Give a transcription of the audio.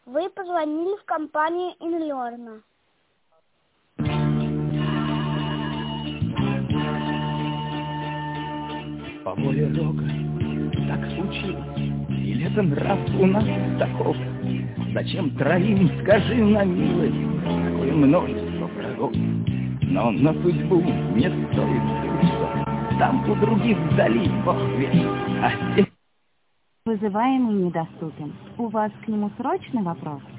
Вы позвонили в компанию Инлерна. По воле Рога так случилось, или это нрав у нас таков? Зачем троим, скажи на милость, такое множество врагов? Но на судьбу не стоит злиться, там у других вдали Бог весть, а здесь... Вызываемый недоступен. У вас к нему срочный вопрос?